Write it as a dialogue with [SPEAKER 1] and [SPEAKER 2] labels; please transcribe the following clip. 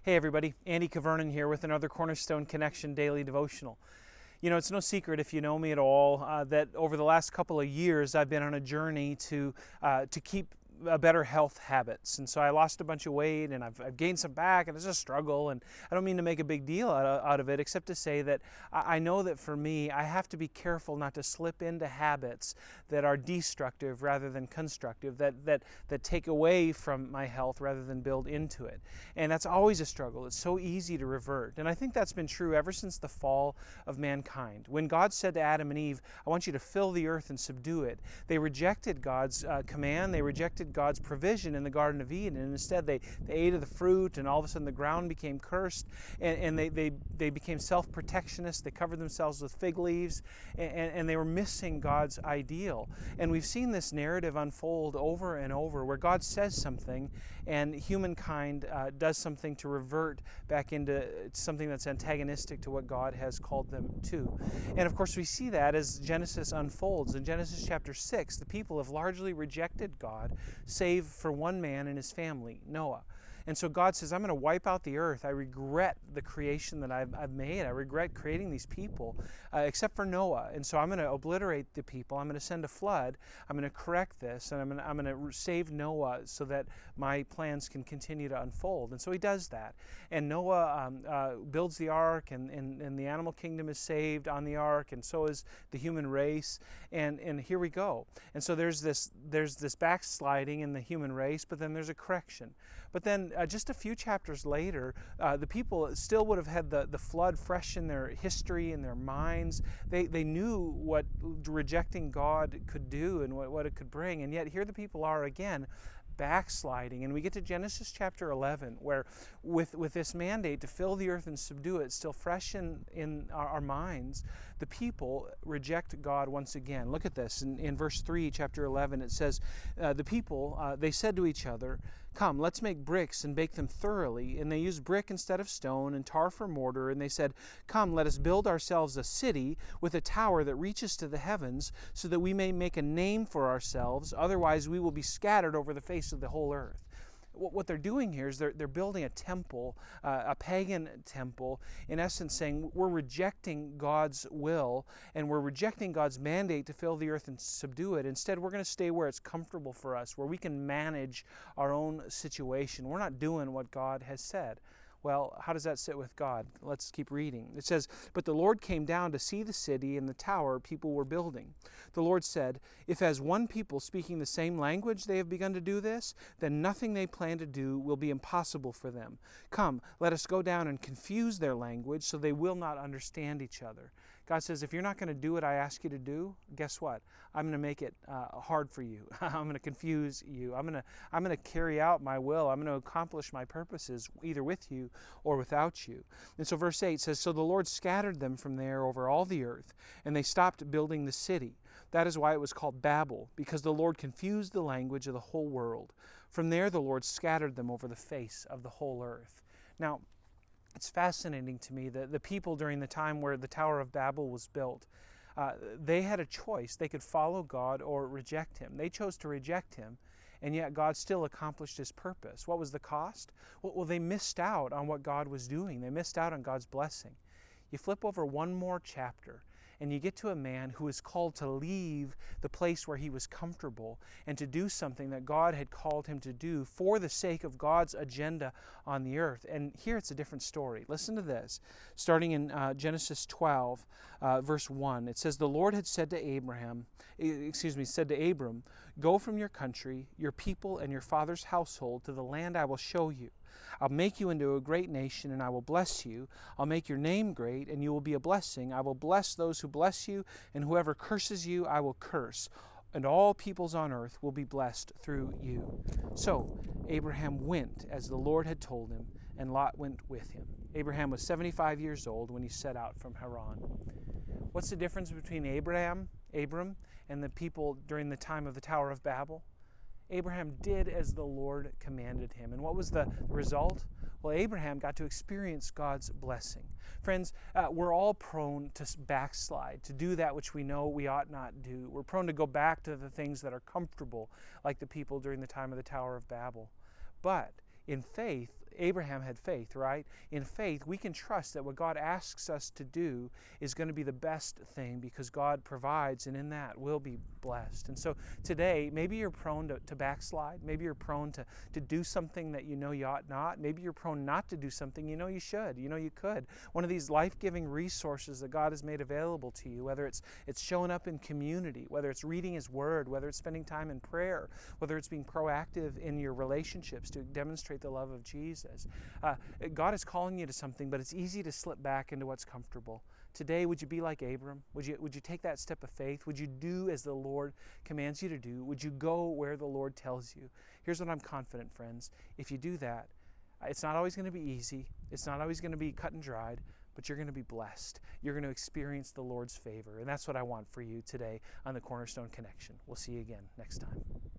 [SPEAKER 1] Hey everybody, Andy Cavernan here with another Cornerstone Connection Daily Devotional. You know, it's no secret if you know me at all that over the last couple of years I've been on a journey to keep better health habits. And so I lost a bunch of weight and I've gained some back, and it's a struggle, and I don't mean to make a big deal out of it, except to say that I know that for me I have to be careful not to slip into habits that are destructive rather than constructive, that take away from my health rather than build into it. And that's always a struggle. It's so easy to revert. And I think that's been true ever since the fall of mankind. When God said to Adam and Eve, I want you to fill the earth and subdue it, they rejected God's command. They rejected God's provision in the Garden of Eden, and instead they ate of the fruit, and all of a sudden the ground became cursed, and they became self-protectionists. They covered themselves with fig leaves, and they were missing God's ideal. And we've seen this narrative unfold over and over, where God says something and humankind does something to revert back into something that's antagonistic to what God has called them to. And of course we see that as Genesis unfolds. In Genesis chapter 6, the people have largely rejected God, save for one man and his family, Noah. And so God says, I'm going to wipe out the earth. I regret the creation that I've made. I regret creating these people, except for Noah. And so I'm going to obliterate the people. I'm going to send a flood. I'm going to correct this, and I'm going to save Noah so that my plans can continue to unfold. And so he does that. And Noah builds the ark, and the animal kingdom is saved on the ark, and so is the human race. And here we go. And so there's this backsliding in the human race, but then there's a correction. But then just a few chapters later, the people still would have had the flood fresh in their history, in their minds. They knew what rejecting God could do and what it could bring. And yet here the people are again, backsliding. And we get to Genesis chapter 11, where with this mandate to fill the earth and subdue it still fresh in our minds, the people reject God once again. Look at this. In verse 3, chapter 11, it says, the people, they said to each other, come, let's make bricks and bake them thoroughly. And they used brick instead of stone and tar for mortar. And they said, come, let us build ourselves a city with a tower that reaches to the heavens, so that we may make a name for ourselves. Otherwise we will be scattered over the face of the whole earth. What they're doing here is they're building a temple, a pagan temple, in essence saying we're rejecting God's will and we're rejecting God's mandate to fill the earth and subdue it. Instead, we're going to stay where it's comfortable for us, where we can manage our own situation. We're not doing what God has said. Well, how does that sit with God? Let's keep reading. It says, but the Lord came down to see the city and the tower people were building. The Lord said, if as one people speaking the same language they have begun to do this, then nothing they plan to do will be impossible for them. Come, let us go down and confuse their language so they will not understand each other. God says, if you're not going to do what I ask you to do, guess what? I'm going to make it hard for you. I'm going to confuse you. I'm going to carry out my will. I'm going to accomplish my purposes either with you or without you. And so verse 8 says, so the Lord scattered them from there over all the earth, and they stopped building the city. That is why it was called Babel, because the Lord confused the language of the whole world. From there the Lord scattered them over the face of the whole earth. Now, it's fascinating to me that the people during the time where the Tower of Babel was built, they had a choice. They could follow God or reject Him. They chose to reject Him, and yet God still accomplished His purpose. What was the cost? Well, they missed out on what God was doing. They missed out on God's blessing. You flip over one more chapter, and you get to a man who is called to leave the place where he was comfortable and to do something that God had called him to do for the sake of God's agenda on the earth. And here it's a different story. Listen to this. Starting in Genesis 12, verse 1, it says, the Lord had said to Abram, go from your country, your people, and your father's household to the land I will show you. I'll make you into a great nation, and I will bless you. I'll make your name great, and you will be a blessing. I will bless those who bless you, and whoever curses you, I will curse. And all peoples on earth will be blessed through you. So Abraham went as the Lord had told him, and Lot went with him. Abraham was 75 years old when he set out from Haran. What's the difference between Abram, and the people during the time of the Tower of Babel? Abraham did as the Lord commanded him. And what was the result? Well, Abraham got to experience God's blessing. Friends, we're all prone to backslide, to do that which we know we ought not do. We're prone to go back to the things that are comfortable, like the people during the time of the Tower of Babel. But in faith, Abraham had faith, right? In faith, we can trust that what God asks us to do is going to be the best thing because God provides, and in that we'll be blessed. And so today, maybe you're prone to backslide. Maybe you're prone to do something that you know you ought not. Maybe you're prone not to do something you know you should, you know you could. One of these life-giving resources that God has made available to you, whether it's showing up in community, whether it's reading His Word, whether it's spending time in prayer, whether it's being proactive in your relationships to demonstrate the love of Jesus. God is calling you to something, but it's easy to slip back into what's comfortable. Today, would you be like Abram? Would you take that step of faith? Would you do as the Lord commands you to do? Would you go where the Lord tells you? Here's what I'm confident, friends. If you do that, it's not always going to be easy. It's not always going to be cut and dried, but you're going to be blessed. You're going to experience the Lord's favor. And that's what I want for you today on the Cornerstone Connection. We'll see you again next time.